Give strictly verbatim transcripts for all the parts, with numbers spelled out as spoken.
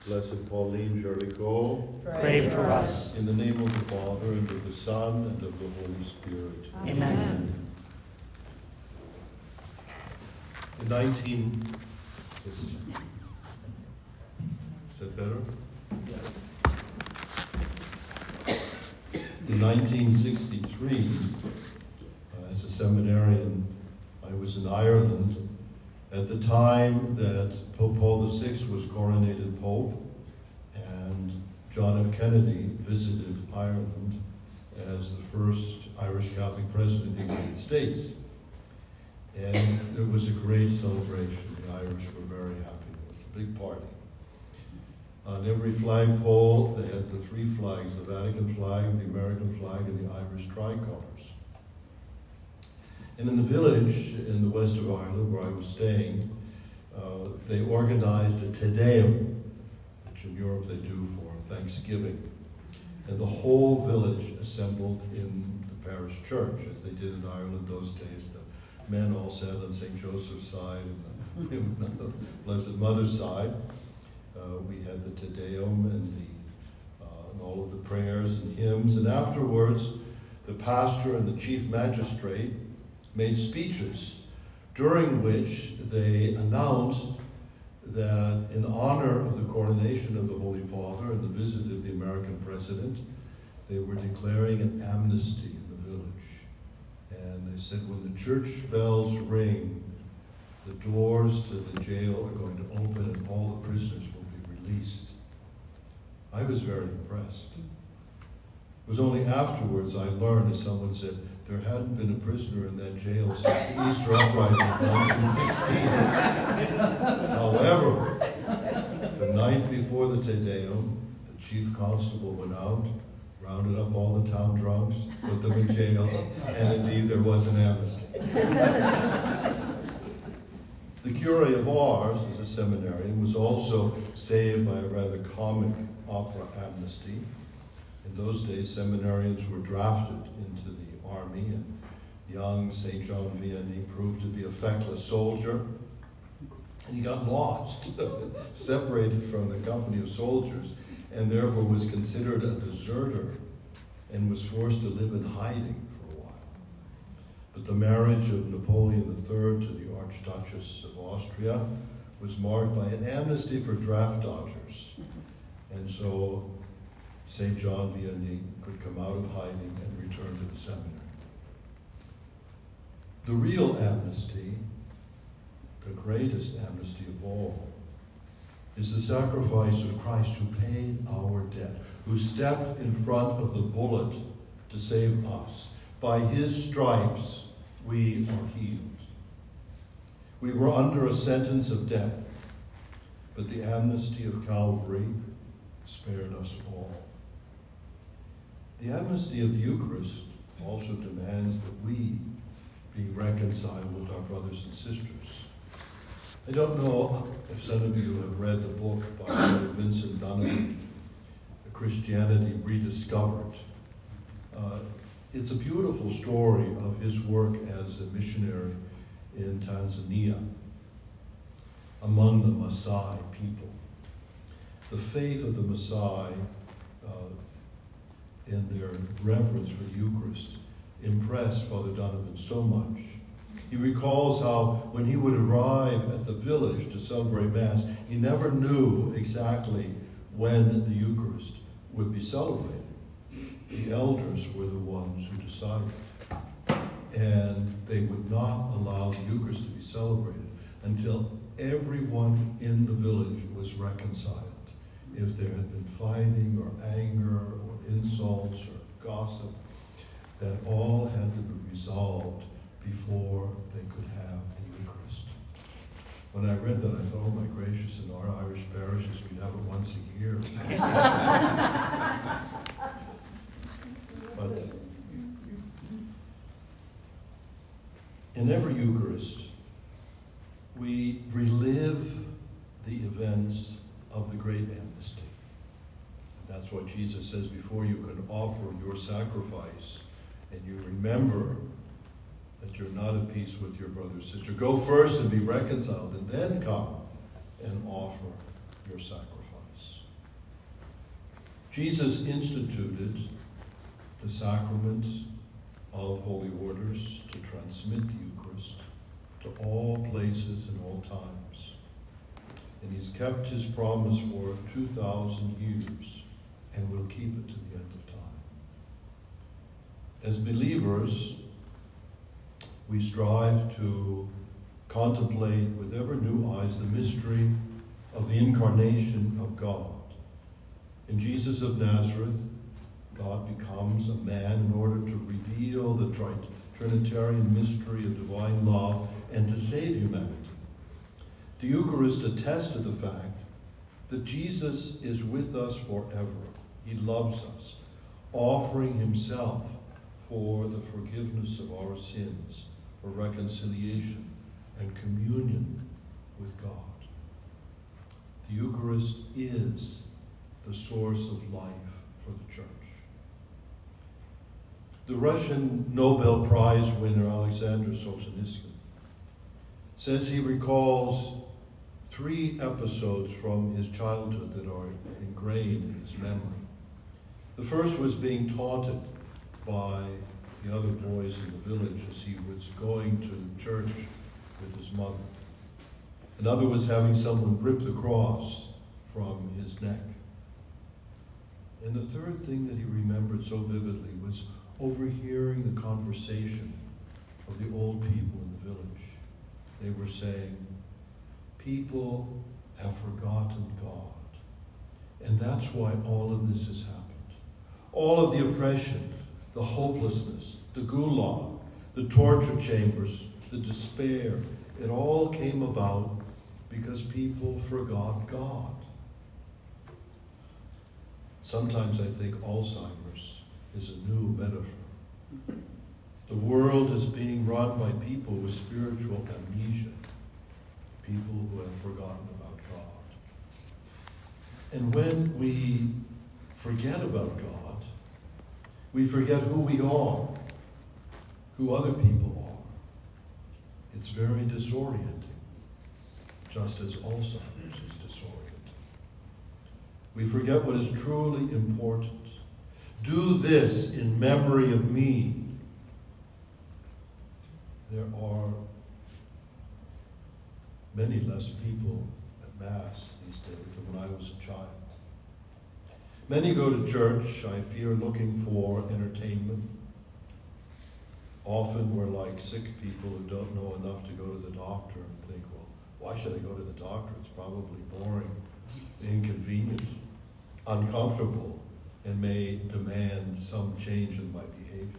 Blessed Pauline Jericho, pray for us. In the name of the Father, and of the Son, and of the Holy Spirit. Amen. Amen. In nineteen... Is that better? In nineteen sixty-three, uh, as a seminarian, I was in Ireland at the time that Pope Paul the Sixth was coronated Pope, and John F. Kennedy visited Ireland as the first Irish Catholic president of the United States. And it was a great celebration. The Irish were very happy. It was a big party. On every flagpole, they had the three flags, the Vatican flag, the American flag, and the Irish tricolors. And in the village in the west of Ireland, where I was staying, uh, they organized a Te Deum, which in Europe they do for Thanksgiving. And the whole village assembled in the parish church, as they did in Ireland those days. The men all sat on Saint Joseph's side and the women on the Blessed Mother's side. Uh, we had the Te Deum and, the, uh, and all of the prayers and hymns. And afterwards, the pastor and the chief magistrate made speeches, during which they announced that in honor of the coronation of the Holy Father and the visit of the American president, they were declaring an amnesty in the village. And they said, when the church bells ring, the doors to the jail are going to open and all the prisoners will be released. I was very impressed. It was only afterwards I learned, as someone said, there hadn't been a prisoner in that jail since the Easter Uprising of nineteen sixteen. However, the night before the Te Deum, the chief constable went out, rounded up all the town drunks, put them in jail, and indeed there was an amnesty. The curé of Ars, as a seminarian, was also saved by a rather comic opera amnesty. In those days, seminarians were drafted into the army, and young Saint John Vianney proved to be a feckless soldier, and he got lost, separated from the company of soldiers, and therefore was considered a deserter and was forced to live in hiding for a while. But the marriage of Napoleon the Third to the Archduchess of Austria was marked by an amnesty for draft dodgers, and so Saint John Vianney could come out of hiding and return to the seminary. The real amnesty, the greatest amnesty of all, is the sacrifice of Christ who paid our debt, who stepped in front of the bullet to save us. By his stripes we are healed. We were under a sentence of death, but the amnesty of Calvary spared us all. The amnesty of the Eucharist also demands that we be reconciled with our brothers and sisters. I don't know if some of you have read the book by Father Vincent Donovan, Christianity Rediscovered. Uh, it's a beautiful story of his work as a missionary in Tanzania among the Maasai people. The faith of the Maasai uh, in their reverence for the Eucharist impressed Father Donovan so much. He recalls how when he would arrive at the village to celebrate Mass, he never knew exactly when the Eucharist would be celebrated. The elders were the ones who decided. And they would not allow the Eucharist to be celebrated until everyone in the village was reconciled. If there had been fighting or anger or insults or gossip, that all had to be resolved before they could have the Eucharist. When I read that, I thought, oh my gracious, in our Irish parishes, we'd have it once a year. But in every Eucharist, we relive the events of the great amnesty. And that's what Jesus says, before you can offer your sacrifice and you remember that you're not at peace with your brother or sister, go first and be reconciled, and then come and offer your sacrifice. Jesus instituted the sacrament of holy orders to transmit the Eucharist to all places and all times. And he's kept his promise for two thousand years and will keep it to the end of time. As believers, we strive to contemplate with ever new eyes the mystery of the incarnation of God. In Jesus of Nazareth, God becomes a man in order to reveal the Trinitarian mystery of divine love and to save humanity. The Eucharist attests to the fact that Jesus is with us forever. He loves us, offering himself for the forgiveness of our sins, for reconciliation and communion with God. The Eucharist is the source of life for the church. The Russian Nobel Prize winner Alexander Solzhenitsyn says he recalls three episodes from his childhood that are ingrained in his memory. The first was being taunted by the other boys in the village as he was going to church with his mother. Another was having someone rip the cross from his neck. And the third thing that he remembered so vividly was overhearing the conversation of the old people in the village. They were saying, people have forgotten God. And that's why all of this has happened. All of the oppression, the hopelessness, the gulag, the torture chambers, the despair, it all came about because people forgot God. Sometimes I think Alzheimer's is a new metaphor. The world is being run by people with spiritual amnesia, people who have forgotten about God. And when we forget about God, we forget who we are, who other people are. It's very disorienting, just as Alzheimer's is disorienting. We forget what is truly important. Do this in memory of me. There are many less people at Mass these days than when I was a child. Many go to church, I fear, looking for entertainment. Often we're like sick people who don't know enough to go to the doctor and think, well, why should I go to the doctor? It's probably boring, inconvenient, uncomfortable, and may demand some change in my behavior.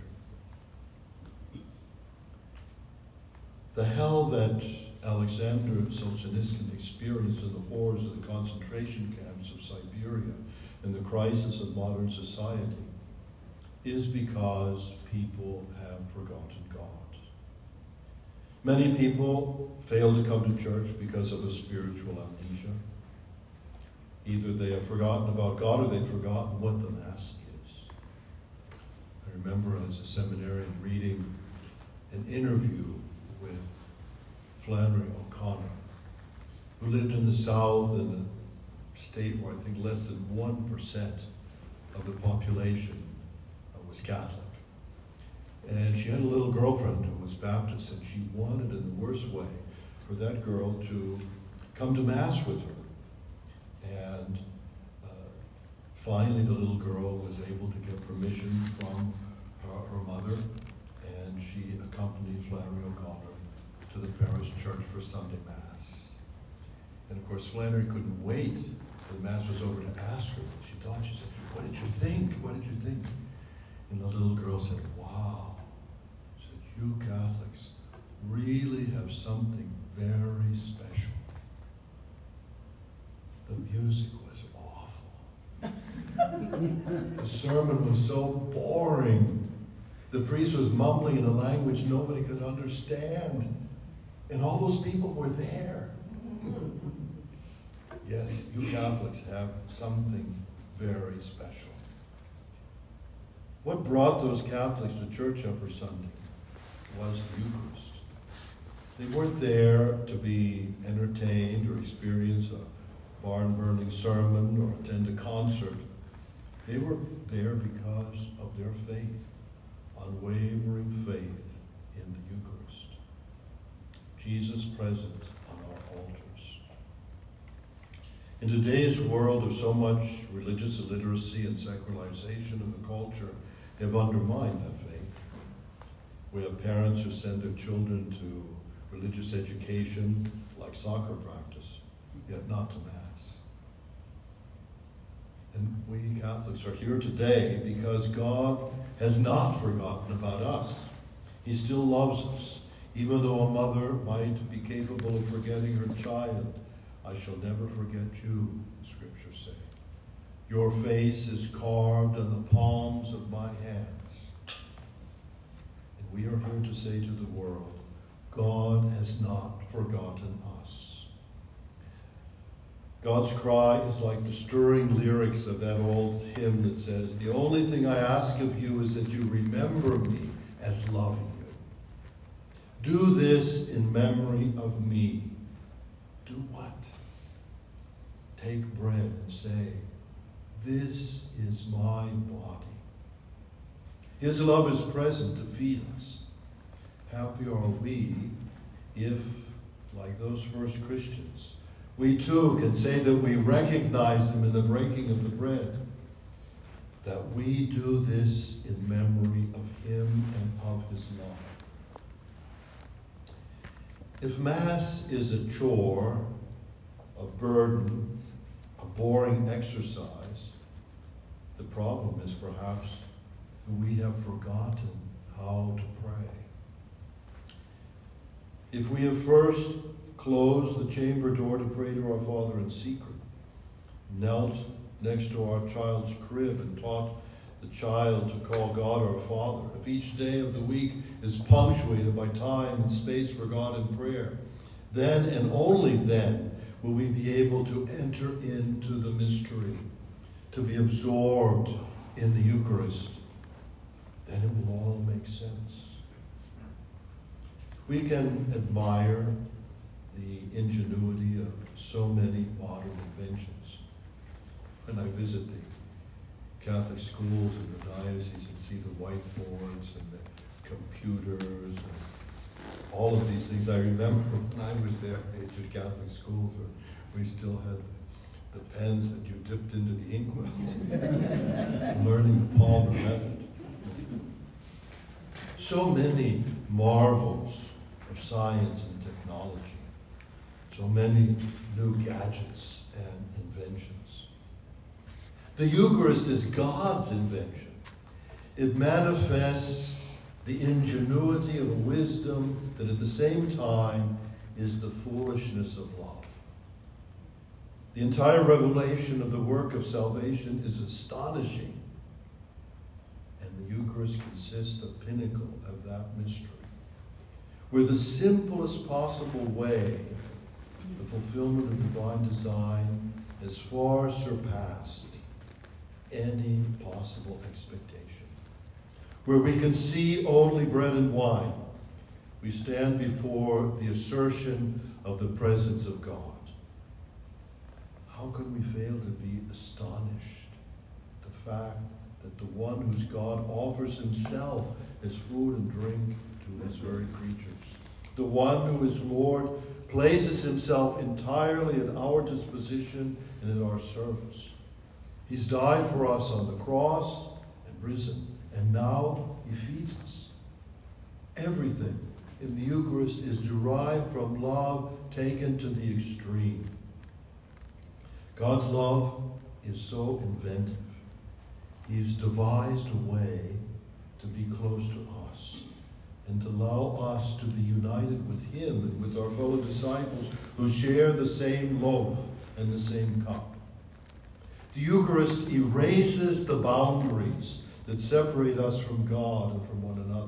The hell that Alexander Solzhenitsyn experienced in the horrors of the concentration camps of Siberia and the crisis of modern society is because people have forgotten God. Many people fail to come to church because of a spiritual amnesia. Either they have forgotten about God or they've forgotten what the Mass is. I remember as a seminarian reading an interview with Flannery O'Connor, who lived in the South in a state where I think less than one percent of the population was Catholic. And she had a little girlfriend who was Baptist, and she wanted in the worst way for that girl to come to Mass with her. And uh, finally the little girl was able to get permission from her, her mother, and she accompanied Flannery O'Connor to the parish church for Sunday Mass. And of course Flannery couldn't wait till the Mass was over to ask her what she thought. She said, "What did you think? What did you think?" And the little girl said, "Wow," she said, "you Catholics really have something very special. The music was awful. The sermon was so boring. The priest was mumbling in a language nobody could understand. And all those people were there." Yes, you Catholics have something very special. What brought those Catholics to church every Sunday was the Eucharist. They weren't there to be entertained or experience a barn-burning sermon or attend a concert. They were there because of their faith, unwavering faith in the Eucharist. Jesus present on our altars. In today's world of so much religious illiteracy and secularization of the culture have undermined that faith. We have parents who send their children to religious education like soccer practice, yet not to Mass. And we Catholics are here today because God has not forgotten about us. He still loves us. Even though a mother might be capable of forgetting her child, I shall never forget you, the scriptures say. Your face is carved on the palms of my hands. And we are here to say to the world, God has not forgotten us. God's cry is like the stirring lyrics of that old hymn that says, the only thing I ask of you is that you remember me as loving you. Do this in memory of me. Do what? Take bread and say, this is my body. His love is present to feed us. Happy are we if, like those first Christians, we too can say that we recognize him in the breaking of the bread, that we do this in memory of him and of his love. If Mass is a chore, a burden, a boring exercise, the problem is perhaps that we have forgotten how to pray. If we have first closed the chamber door to pray to our Father in secret, knelt next to our child's crib and taught the child to call God our Father, if each day of the week is punctuated by time and space for God in prayer, then and only then will we be able to enter into the mystery, to be absorbed in the Eucharist. Then it will all make sense. We can admire the ingenuity of so many modern inventions. When I visit the Catholic schools in the diocese and see the whiteboards and the computers and all of these things. I remember when I was there at Catholic schools where we still had the pens that you dipped into the inkwell, learning the Palmer method. So many marvels of science and technology, so many new gadgets and inventions. The Eucharist is God's invention. It manifests the ingenuity of a wisdom that at the same time is the foolishness of love. The entire revelation of the work of salvation is astonishing, and the Eucharist consists the pinnacle of that mystery, where the simplest possible way, the fulfillment of divine design, has far surpassed any possible expectation. Where we can see only bread and wine, we stand before the assertion of the presence of God. How can we fail to be astonished at the fact that the one whose God offers himself as food and drink to his very creatures, the one who is Lord, places himself entirely at our disposition and at our service. He's died for us on the cross and risen, and now he feeds us. Everything in the Eucharist is derived from love taken to the extreme. God's love is so inventive. He's devised a way to be close to us and to allow us to be united with him and with our fellow disciples who share the same loaf and the same cup. The Eucharist erases the boundaries that separate us from God and from one another.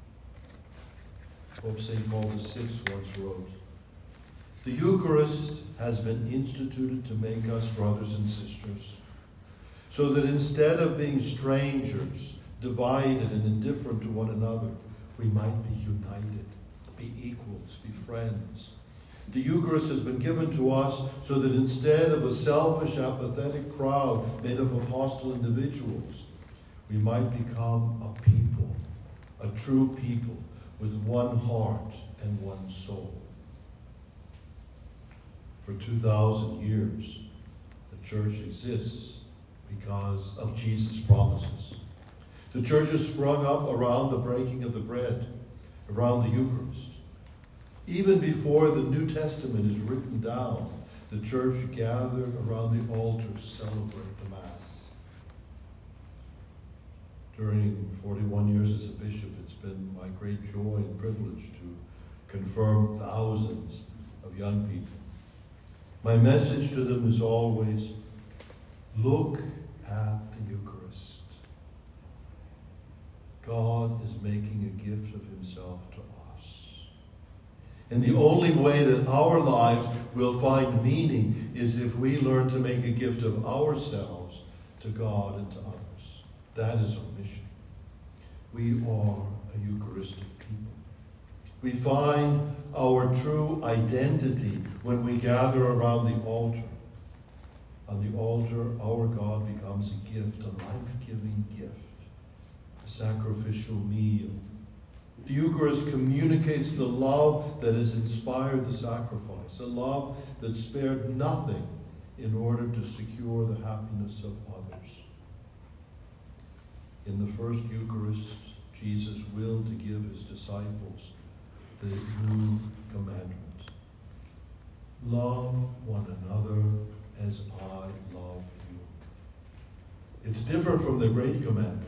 Pope Saint Paul the Sixth once wrote, "The Eucharist has been instituted to make us brothers and sisters, so that instead of being strangers, divided and indifferent to one another, we might be united, be equals, be friends. The Eucharist has been given to us so that instead of a selfish, apathetic crowd made up of hostile individuals, we might become a people, a true people, with one heart and one soul. For two thousand years, the church exists because of Jesus' promises. The church has sprung up around the breaking of the bread, around the Eucharist. Even before the New Testament is written down, the church gathered around the altar to celebrate the Mass. During forty-one years as a bishop, it's been my great joy and privilege to confirm thousands of young people. My message to them is always, look at the Eucharist. God is making a gift of himself to us. And the only way that our lives will find meaning is if we learn to make a gift of ourselves to God and to others. That is our mission. We are a Eucharistic people. We find our true identity when we gather around the altar. On the altar, our God becomes a gift, a life-giving gift, a sacrificial meal. The Eucharist communicates the love that has inspired the sacrifice, a love that spared nothing in order to secure the happiness of others. In the first Eucharist, Jesus willed to give his disciples the new commandment. Love one another as I love you. It's different from the great commandment.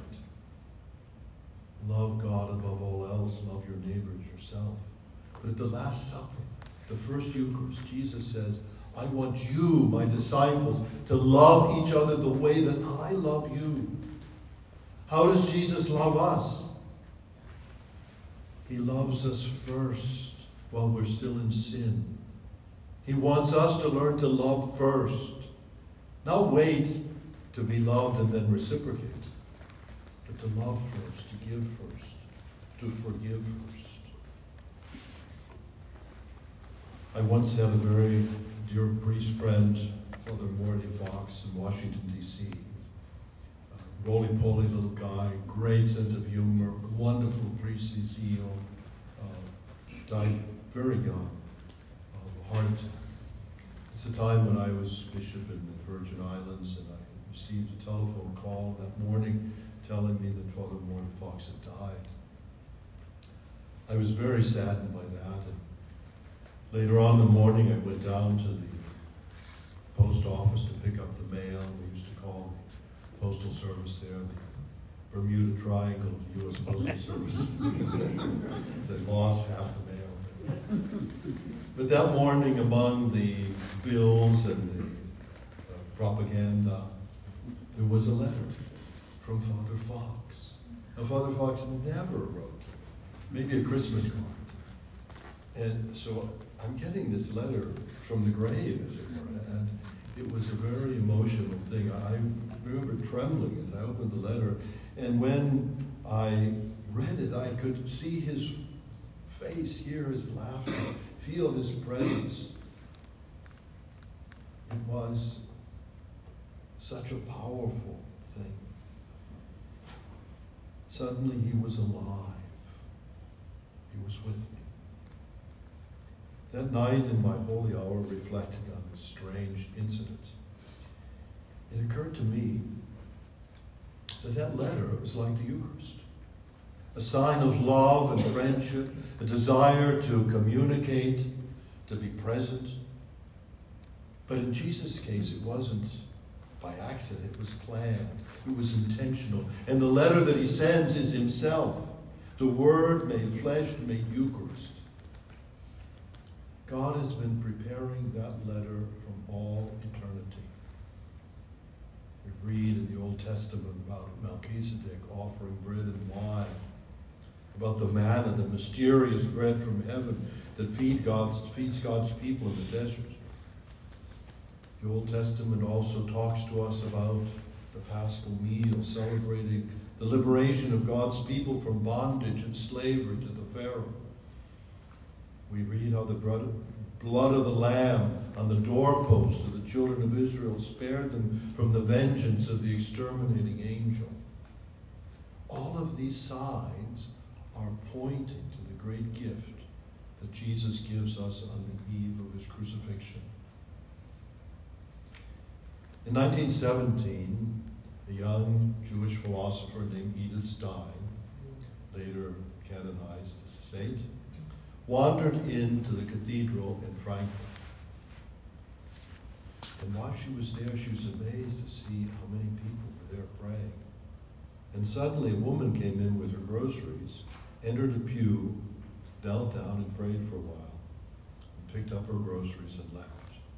Love God above all else, love your neighbor as yourself. But at the Last Supper, the first Eucharist, Jesus says, I want you, my disciples, to love each other the way that I love you. How does Jesus love us? He loves us first while we're still in sin. He wants us to learn to love first. Not wait to be loved and then reciprocate, but to love first, to give first, to forgive first. I once had a very dear priest friend, Father Morty Fox, in Washington, D C Roly-poly little guy, great sense of humor, wonderful priestly zeal, uh, died very young of a heart attack. It's a time when I was bishop in the Virgin Islands, and I received a telephone call that morning telling me that Father Morty Fox had died. I was very saddened by that, and later on in the morning I went down to the post office to pick up the mail. We used to call the postal service there the Bermuda Triangle of the U S Postal Service. They lost half the mail. But that morning, among the bills and the uh, propaganda, there was a letter from Father Fox. Now, Father Fox never wrote, maybe a Christmas card. And so I'm getting this letter from the grave, as it were, and it was a very emotional thing. I remember trembling as I opened the letter, and when I read it, I could see his face, hear his laughter, feel his presence. It was such a powerful thing. Suddenly he was alive. He was with me. That night in my holy hour, reflecting on this strange incident, it occurred to me that that letter was like the Eucharist, a sign of love and friendship, a desire to communicate, to be present. But in Jesus' case, it wasn't by accident, it was planned, it was intentional. And the letter that he sends is himself, the Word made flesh, made Eucharist. God has been preparing that letter from all eternity. We read in the Old Testament about Melchizedek offering bread and wine, about the manna, the mysterious bread from heaven that feed God's, feeds God's people in the desert. The Old Testament also talks to us about the Paschal meal, celebrating the liberation of God's people from bondage and slavery to the Pharaoh. We read how the blood blood of the Lamb on the doorpost of the children of Israel spared them from the vengeance of the exterminating angel. All of these signs are pointing to the great gift that Jesus gives us on the eve of his crucifixion. In nineteen seventeen, a young Jewish philosopher named Edith Stein, later canonized as a saint, wandered into the cathedral in Frankfurt. And while she was there, she was amazed to see how many people were there praying. And suddenly a woman came in with her groceries, entered a pew, knelt down and prayed for a while, and picked up her groceries and left.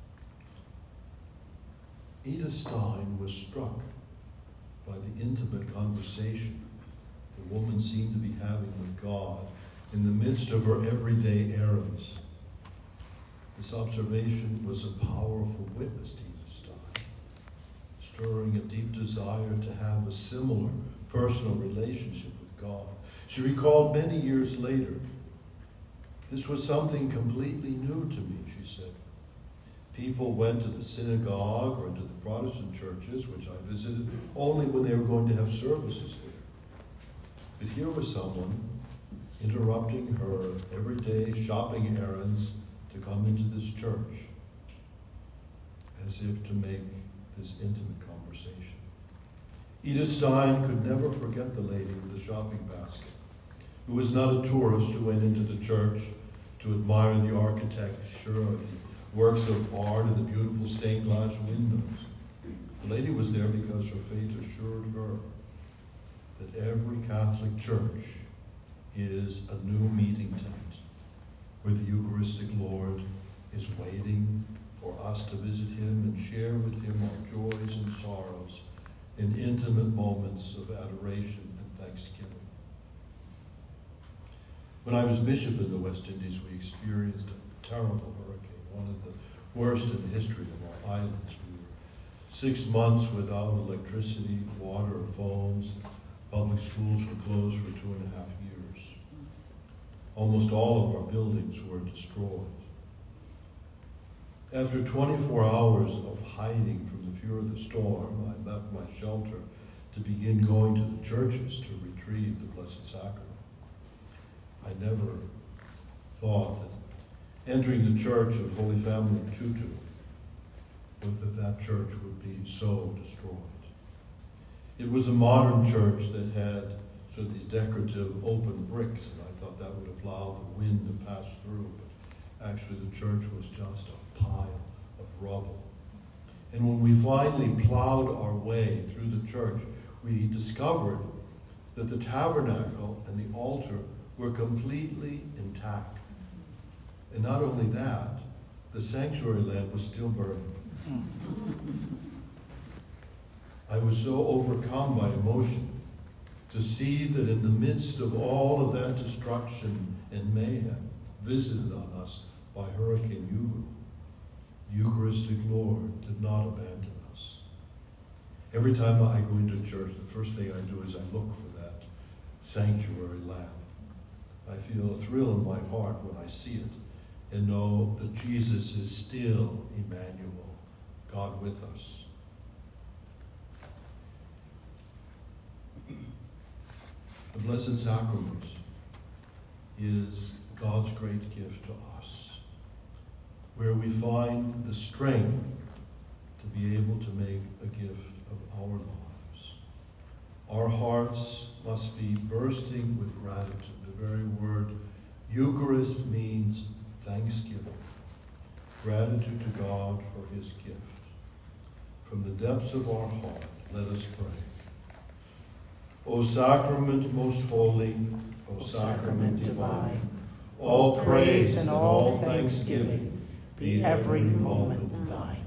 Edith Stein was struck by the intimate conversation the woman seemed to be having with God in the midst of her everyday errands. This observation was a powerful witness to Edith Stein, stirring a deep desire to have a similar personal relationship with God. She recalled many years later, "This was something completely new to me," she said. People went to the synagogue or to the Protestant churches, which I visited, only when they were going to have services there. But here was someone interrupting her everyday shopping errands to come into this church, as if to make this intimate conversation. Edith Stein could never forget the lady with the shopping basket, who was not a tourist who went into the church to admire the architecture or the works of art and the beautiful stained glass windows. The lady was there because her faith assured her that every Catholic church is a new meeting tent where the Eucharistic Lord is waiting for us to visit him and share with him our joys and sorrows in intimate moments of adoration and thanksgiving. When I was bishop in the West Indies, we experienced a terrible hurricane, one of the worst in the history of our islands. We were six months without electricity, water, or phones. Public schools were closed for two and a half years. Almost all of our buildings were destroyed. After twenty-four hours of hiding from the fury of the storm, I left my shelter to begin going to the churches to retrieve the Blessed Sacrament. I never thought that entering the Church of Holy Family in Tutu, that that church would be so destroyed. It was a modern church that had sort of these decorative open bricks, and I thought that would have allowed the wind to pass through, but actually the church was just a pile of rubble. And when we finally plowed our way through the church, we discovered that the tabernacle and the altar were completely intact. And not only that, the sanctuary lamp was still burning. I was so overcome by emotion to see that in the midst of all of that destruction and mayhem visited on us by Hurricane Hugo, the Eucharistic Lord did not abandon us. Every time I go into church, the first thing I do is I look for that sanctuary lamp. I feel a thrill in my heart when I see it and know that Jesus is still Emmanuel, God with us. The Blessed Sacrament is God's great gift to us, where we find the strength to be able to make a gift of our lives. Our hearts must be bursting with gratitude. The very word Eucharist means thanksgiving, gratitude to God for his gift. From the depths of our heart, let us pray. O sacrament most holy, O sacrament divine, all praise and all thanksgiving be every moment thine.